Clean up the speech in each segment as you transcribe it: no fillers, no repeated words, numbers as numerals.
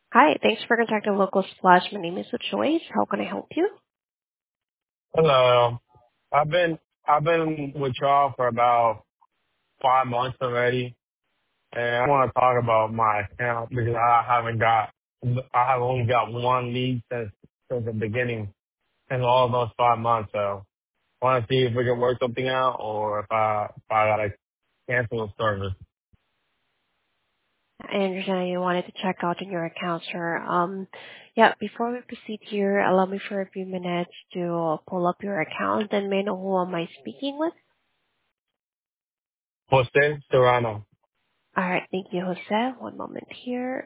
Hi, thanks for contacting Local Splash. My name is Joyce. How can I help you? Hello. I've been I've been with y'all for about 5 months already, and I want to talk about my account because I have only got one lead since the beginning in all of those 5 months. So I want to see if we can work something out or if I gotta cancel the service. I understand you wanted to check out on your account, sir. Yeah, before we proceed here, allow me for a few minutes to pull up your account and may know who am I speaking with. Jose Serrano. All right, thank you, Jose. One moment here.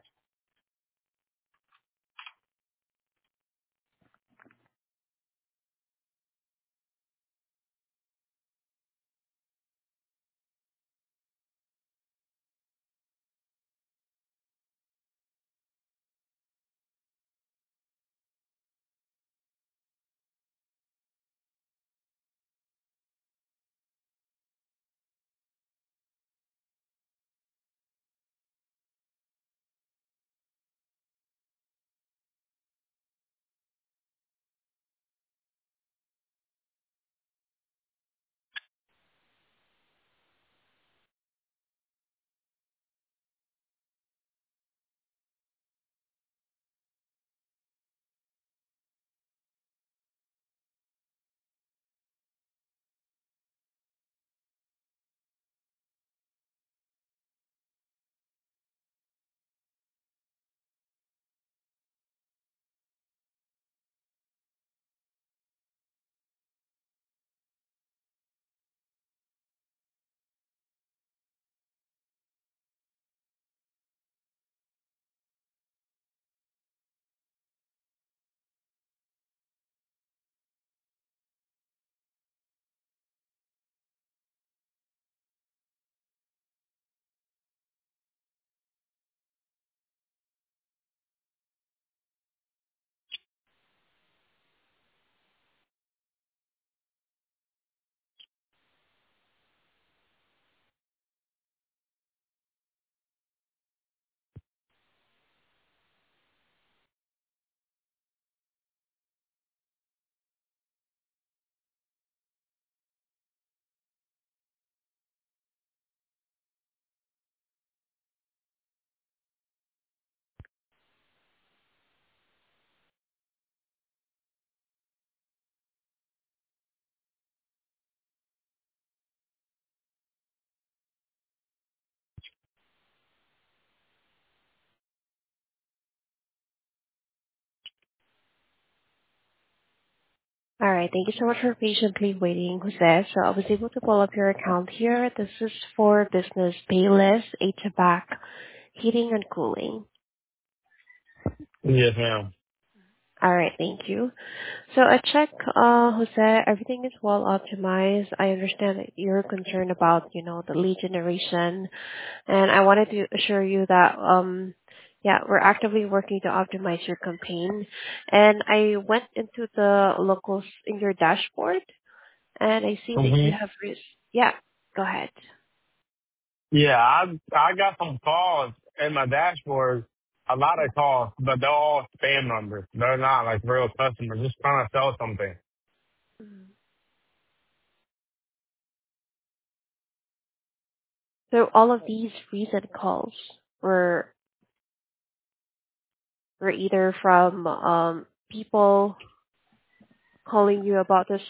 All right, thank you so much for patiently waiting, Jose. So I was able to pull up your account here. This is for business Payless HVAC heating and cooling. Yes, ma'am. All right, thank you. So I check, Jose, everything is well optimized. I understand that you're concerned about, the lead generation, and I wanted to assure you that, yeah, we're actively working to optimize your campaign. And I went into the locals in your dashboard, and I see that you have, yeah, go ahead. Yeah, I got some calls in my dashboard, a lot of calls, but they're all spam numbers. They're not like real customers, just trying to sell something. Mhm. So all of these recent calls were were either from people calling you about this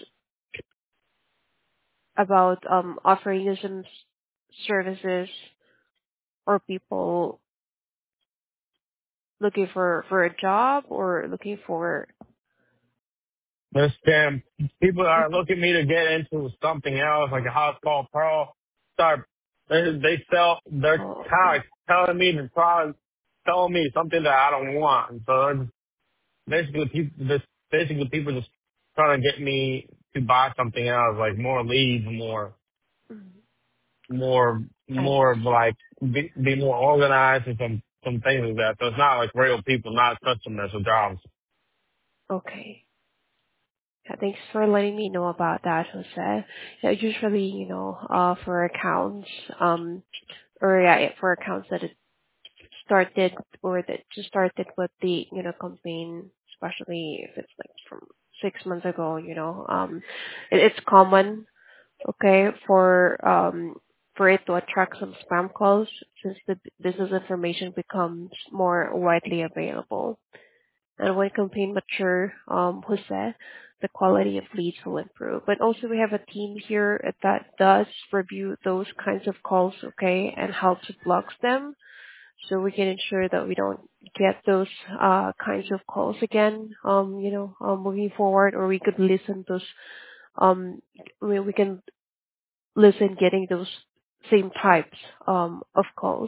about offering you some services or people looking for a job or looking for. They're scam. People are looking me to get into something else, like a house call pro. Start, they're Oh, kind of telling me to try, telling me something that I don't want. And so it's basically people just trying to get me to buy something else, like more leads, mm, more, I more like be more organized and some things like that. So it's not like real people, not customers or jobs. okay. Yeah, thanks for letting me know about that, Jose. Yeah, usually, for accounts, or yeah, for accounts that started or that just started with the, campaign, especially if it's like from 6 months ago, it's common, okay, for it to attract some spam calls since the business information becomes more widely available. And when campaign mature, Jose, the quality of leads will improve. But also we have a team here that does review those kinds of calls, okay, and helps blocks them so we can ensure that we don't get those kinds of calls again, moving forward, or we could listen those, um, we can listen getting those same types of calls.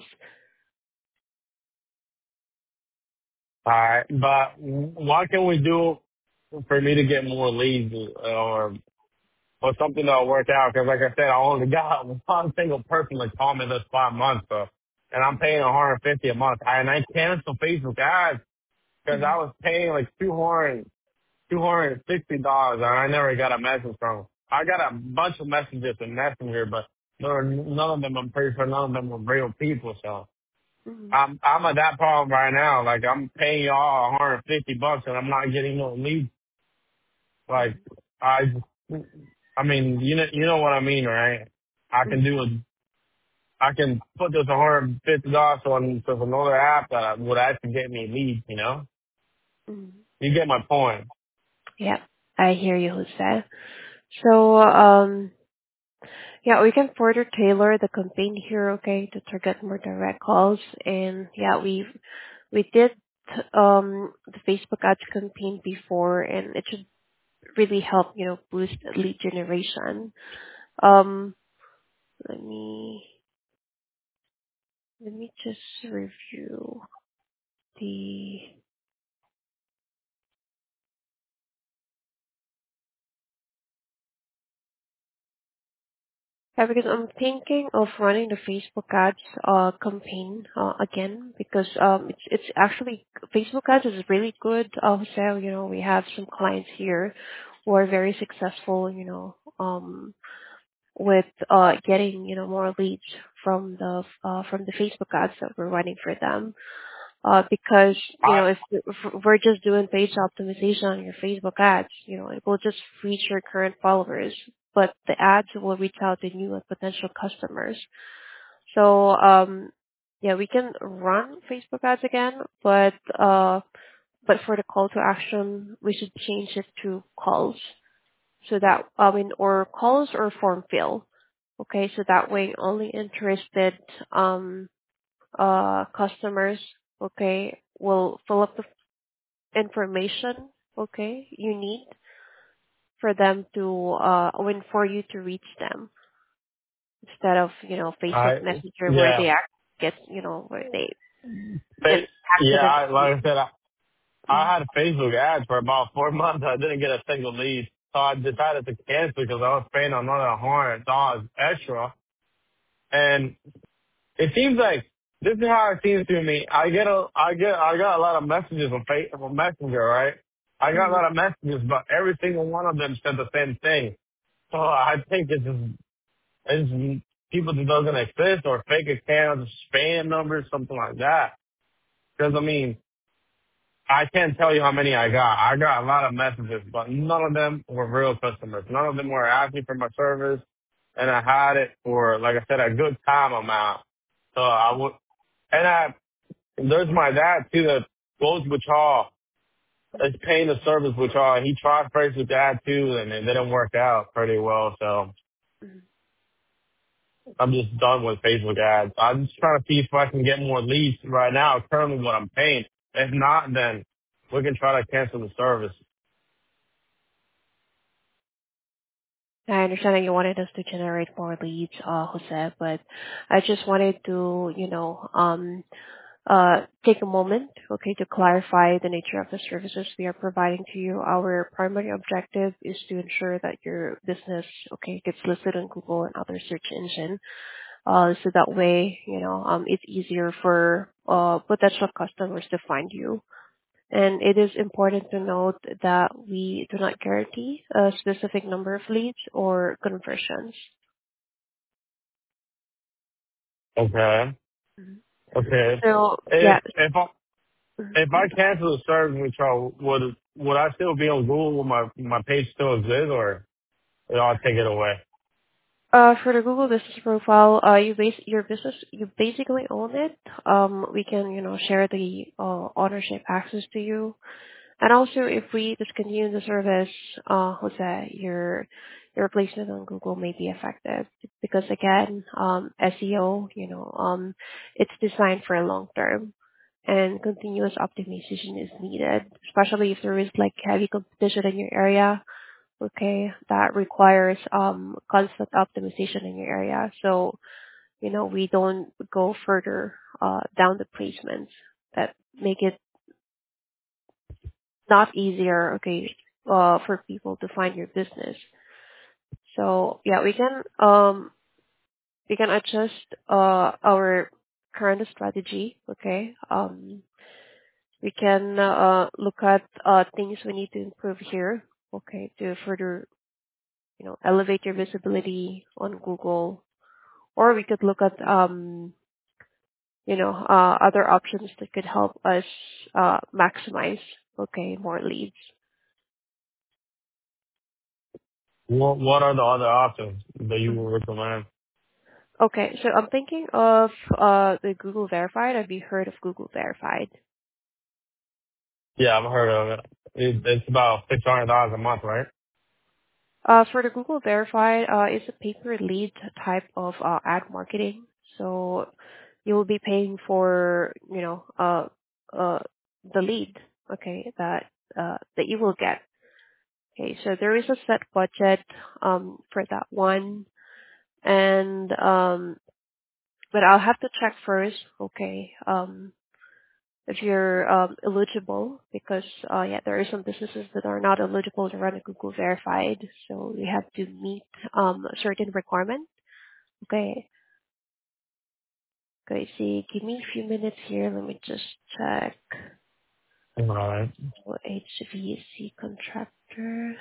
All right. But what can we do for me to get more leads or something that'll work out? Because like I said, I only got one single person that called me this 5 months, so, and I'm paying 150 a month. And I canceled Facebook ads because I Mhm. was paying like $260, and I never got a message from 'em. I got a bunch of messages in Messenger, but none of them, I'm pretty sure none of them were real people. So Mhm. I'm at that problem right now. Like I'm paying y'all 150 bucks and I'm not getting no leads. Like Mhm. I, I mean, you know what I mean, right? I can Mhm. do a, I can put this $150 on to another app that would actually get me leads. Mhm. You get my point. Yeah, I hear you, Jose. So, yeah, we can further tailor the campaign here, okay, to target more direct calls. And yeah, we did the Facebook ads campaign before, and it should really help, boost lead generation. Um, let me let me just review the. Yeah, because I'm thinking of running the Facebook ads campaign again because it's actually Facebook ads is really good. So we have some clients here who are very successful. With getting more leads from the Facebook ads that we're running for them. Because I if we're just doing page optimization on your Facebook ads, it will just reach your current followers, but the ads will reach out to new and potential customers. So yeah, we can run Facebook ads again, but for the call to action, we should change it to calls. So that or calls or form fill. Okay, so that way only interested um customers, okay, will fill up the information, okay, you need for them to for you to reach them instead of Facebook I Messenger where yeah. where they get Fa- Yeah, accidentally. like I said, Mm, I had Facebook ads for about 4 months. I didn't get a single lead. So I decided to cancel because I was paying another $100 extra. And it seems like this is how it seems to me. I got a lot of messages on Facebook, on Messenger, right? I got a mm, lot of messages, but every single one of them said the same thing. So I think it's people that doesn't exist or fake accounts, spam numbers, something like that. Because I mean, I can't tell you how many I got. I got a lot of messages, but none of them were real customers. None of them were asking for my service, and I had it for, like I said, a good time amount. So I would, and there's my dad too that goes with y'all. Is paying the service with y'all. He tried first with that too, and it didn't work out pretty well. So mm. I'm just done with Facebook ads. I'm just trying to see if I can get more leads right now. Currently, what I'm paying. If not, then we can try to cancel the service. I understand that you wanted us to generate more leads, Jose, but I just wanted to, take a moment, okay, to clarify the nature of the services we are providing to you. Our primary objective is to ensure that your business, okay, gets listed on Google and other search engine. So that way, it's easier for potential customers to find you. And it is important to note that we do not guarantee a specific number of leads or conversions. Okay. Okay. So If yeah. if I if I cancel the service with y'all, would I still be on Google? Will my page still exist, or will y'all take it away? For the Google Business Profile, your business, you basically own it. We can, share the ownership access to you. And also, if we discontinue the service, Jose, your placement on Google may be affected because again, SEO, it's designed for a long term, and continuous optimization is needed, especially if there is like heavy competition in your area. Okay, that requires constant optimization in your area. So, we don't go further down the placements that make it not easier, okay, for people to find your business. So yeah, we can adjust our current strategy, okay. We can look at things we need to improve here, okay, to further, elevate your visibility on Google. Or we could look at other options that could help us maximize, okay, more leads. What are the other options that you Mhm. would recommend? Okay, so I'm thinking of the Google Verified. Have you heard of Google Verified? Yeah, I've heard of it. It's about $600 a month, right? For the Google Verified, it's a pay-per-lead type of ad marketing. So you will be paying for, uh, the lead, okay, that you will get. Okay, so there is a set budget for that one, and but I'll have to check first, okay, if you're eligible, because yeah, there are some businesses that are not eligible to run a Google Verified, so we have to meet a certain requirement. Okay, okay. See, give me a few minutes here. Let me just check. All right. So HVAC contractor.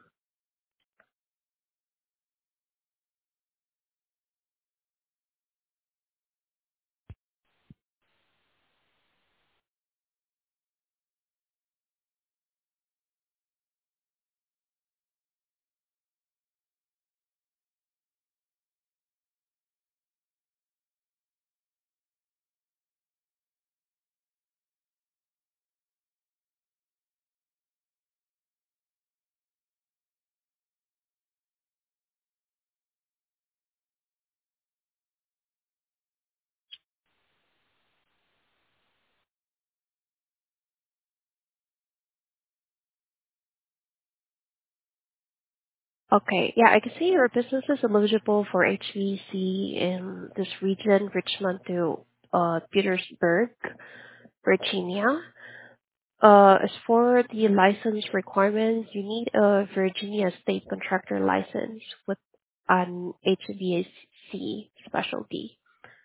Okay, yeah, I can see your business is eligible for HVAC in this region, Richmond to Petersburg, Virginia. As for the license requirements, you need a Virginia state contractor license with an HVAC specialty.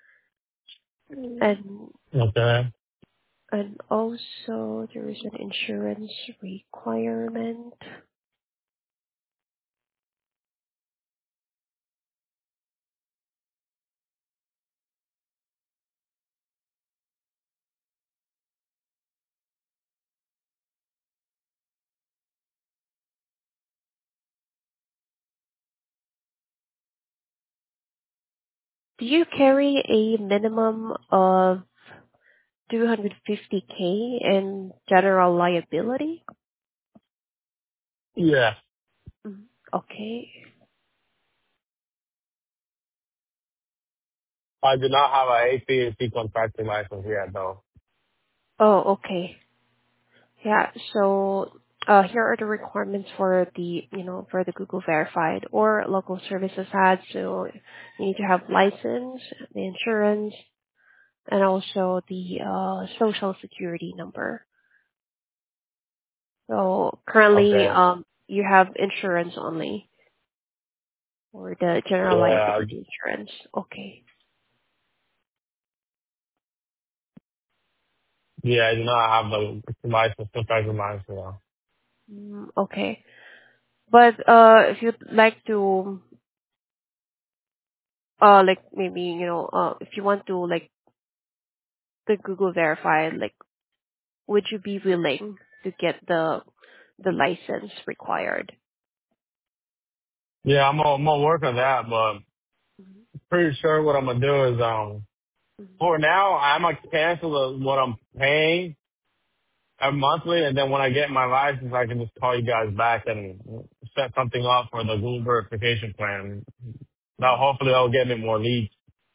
And Okay. also there is an insurance requirement. Do you carry a minimum of 250K in general liability? Yeah. Mhm. Okay. I do not have a HVAC contracting license yet, though. Oh, okay. Yeah. So here are the requirements for the Google Verified or local services ad. So you need to have license, the insurance, and also the social security number. So currently, Okay. you have insurance only, or the general Yeah. liability insurance. Okay. Yeah, I do not have the license, contracting license. Yeah. Okay. But if you'd like to, like maybe if you want to like the Google Verified, like, would you be willing to get the license required? Yeah, I'm gonna work on that, but pretty sure what I'm gonna do is Mhm. for now I'm gonna cancel what I'm paying monthly, and then when I get my license, I can just call you guys back and set something up for the Google verification plan. Now, Mhm. hopefully, that'll get me more leads.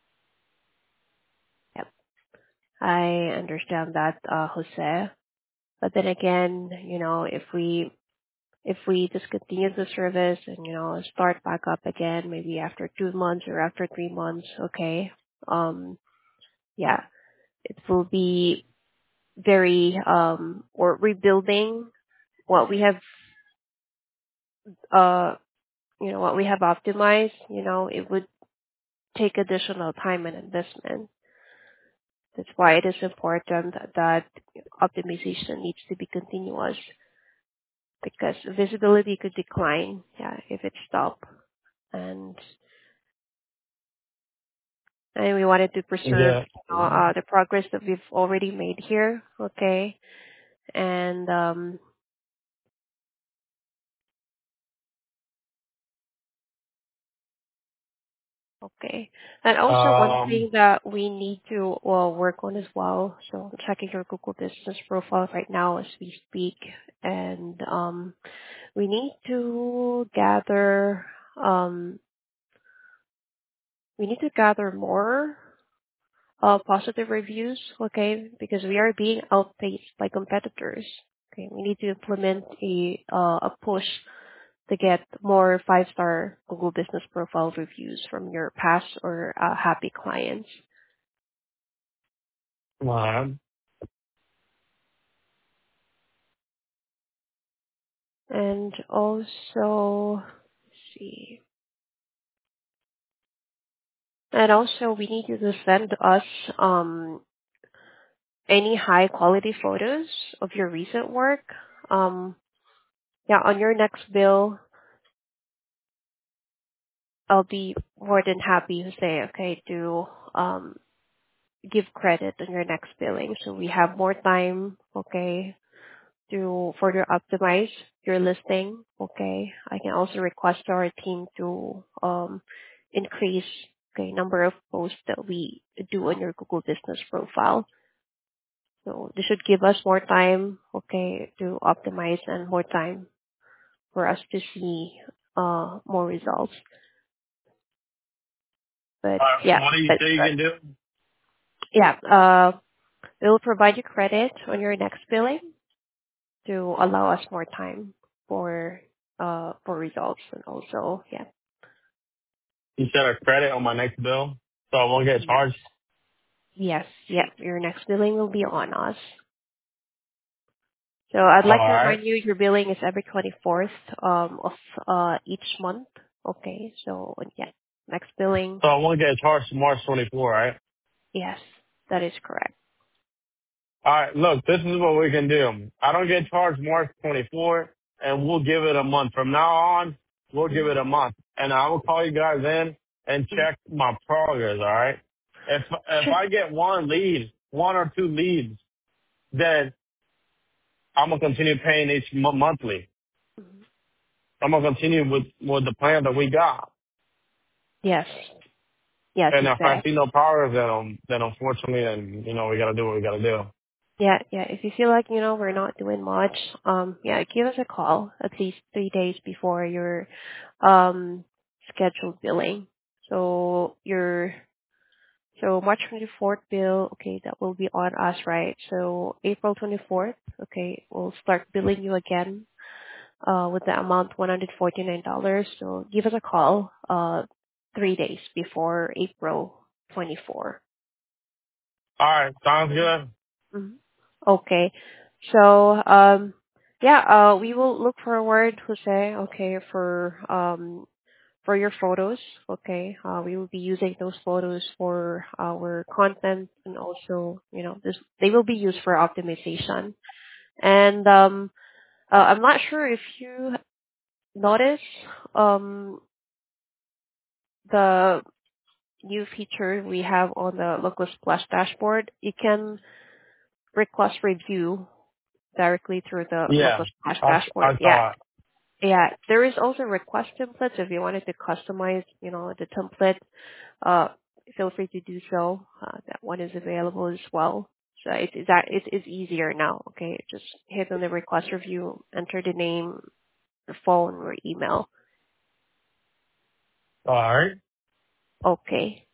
Yep. I understand that, Jose. But then again, if we discontinue the service and, start back up again, maybe after 2 months or after 3 months, okay, um, yeah, it will be very, or rebuilding what we have, uh, what we have optimized, it would take additional time and investment. That's why it is important that optimization needs to be continuous, because visibility could decline, yeah, if it stopped. And and we wanted to preserve, Yeah. the progress that we've already made here, okay? And okay. And also one Um. thing that we need to, work on as well. So I'm checking your Google Business profile right now as we speak, and we need to gather um more positive reviews, okay? Because we are being outpaced by competitors. Okay, we need to implement a push to get more five-star Google Business Profile reviews from your past or happy clients. uh, And also, let's see. And also, we need you to send us any high quality photos of your recent work. Um, yeah, on your next bill, I'll be more than happy to say, okay, to give credit on your next billing. So we have more time, okay, to further optimize your listing. Okay. I can also request our team to increase number of posts that we do on your Google Business profile. So this should give us more time, okay, to optimize and more time for us to see more results. But yeah, what do you but say you can do? yeah, we will provide you credit on your next billing to allow us more time for results. And also, yeah. You said a credit on my next bill, so I won't get Yes. charged. Yes, yeah, your next billing will be on us. So I'd All like to right. remind you your billing is every 24th of each month. Okay, so yeah, next billing. So I won't get charged March 24, right? Yes, that is correct. All right. Look, this is what we can do. I don't get charged March 24, and we'll give it a month. From now on, we'll give it a Mm-hmm. month, and I will call you guys in and Mm-hmm. check my progress. All right. If Sure. I get one or two leads, then I'm gonna continue paying each monthly. Mhm. I'm gonna continue with the plan that we got. Yes, yes, And you if I said. see no progress, then unfortunately, then we gotta do what we gotta do. Yeah, yeah. If you feel like, we're not doing much, yeah, give us a call at least 3 days before your scheduled billing. So March 24th bill, okay, that will be on us, right? So April 24th, okay, we'll start billing you again with the amount $149. So give us a call 3 days before April 24. All right, sounds good. Mhm. Okay. So, yeah, we will look forward, Jose, okay, for your photos, okay. We will be using those photos for our content, and also, they will be used for optimization. And I'm not sure if you notice um the new feature we have on the Local Splash dashboard. You can request review directly through the Yeah, Local Splash I dashboard. Yeah. saw it. Yeah. There is also request templates if you wanted to customize, the template. Uh, feel free to do so. That one is available as well. So it's easier now. Okay. Just hit on the request review, enter the name, your phone or email. All right. Okay.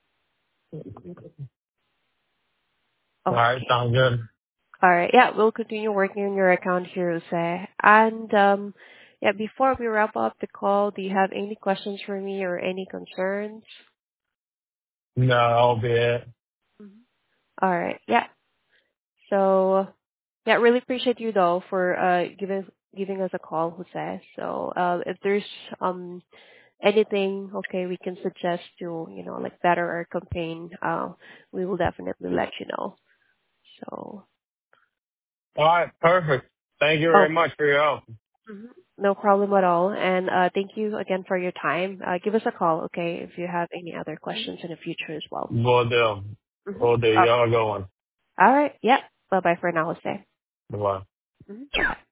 All right. Okay. Sounds good. All right. Yeah, we'll continue working on your account here, Jose. And yeah, before we wrap up the call, do you have any questions for me or any concerns? No, that'll be it. Mhm. All right. Yeah. So yeah, really appreciate you though for giving us a call, Jose. So if there's anything okay we can suggest to like better our campaign, we will definitely let you know. So All right. Perfect. Thank you very much for your help. Mhm. No problem at all. And thank you again for your time. Give us a call, okay, if you have any other questions in the future as well. Will do. Mm-hmm. Will do. Y'all go on. All right. Yeah. Bye-bye for now, Jose. Bye-bye. Mm-hmm. Bye-bye.